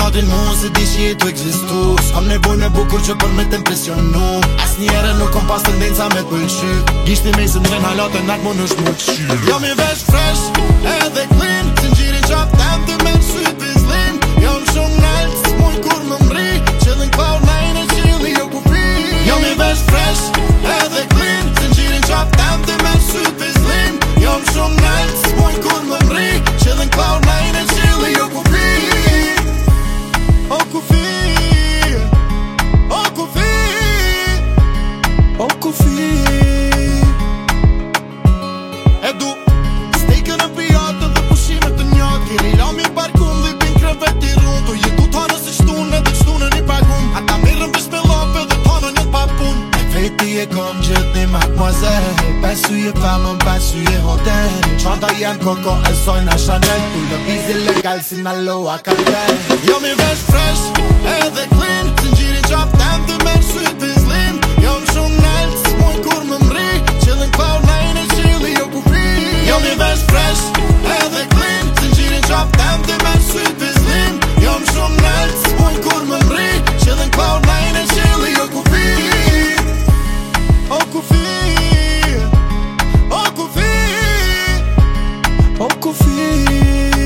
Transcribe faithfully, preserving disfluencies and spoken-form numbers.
din mu se di që jetu egzistu. S'kam nevoj me bukur që për me të impresionu. As njere nuk kom pas tendenca me t'pëlqy. Gishti me se nven halate nat mu nësh mu t'qy. Jam i vesh fresh edhe clean, zinxhirin qap tem të me syt bizlin. Jam shumë nalt, s'muj kur më mri, qëllin cloud nine e qili jo ku pi. Jam i vesh fresh edhe clean, zinxhirin qap tem të me syt bizlin. Jam shumë nalt, s'muj kur më mri, qëllin cloud nine e qili jo ku pi. O ku fi, o ku fi, o ku fi. E du stejkën e pijatën dhe pushimet të njët. Kiri lam i barkum dhe bin krevet i rum. Tu jetu t'anë si shtun edhe q'tunën i pagum. Ata mirën vish me lape dhe t'anë njët pa pun. E veti e kom gjithë një mademoiselle. Besuje femën, besuje hotel. Qanta jem koko e sojna Chanel. Tu lëviz illegal si na loa kartel. Jam i vesh fresh edhe clean, zinxhirin qap tem të merë syt bizlin. Jam shumë nalt, s'muj kur më mri, qëllin cloud nine e qili jo ku pi. Jam i vesh fresh edhe clean, zinxhirin qap tem të merë syt bizlin. Jam shumë nalt, s'muj kur më mri, qëllin cloud nine e qili jo ku pi. O ku fi, o ku fi, o ku fi.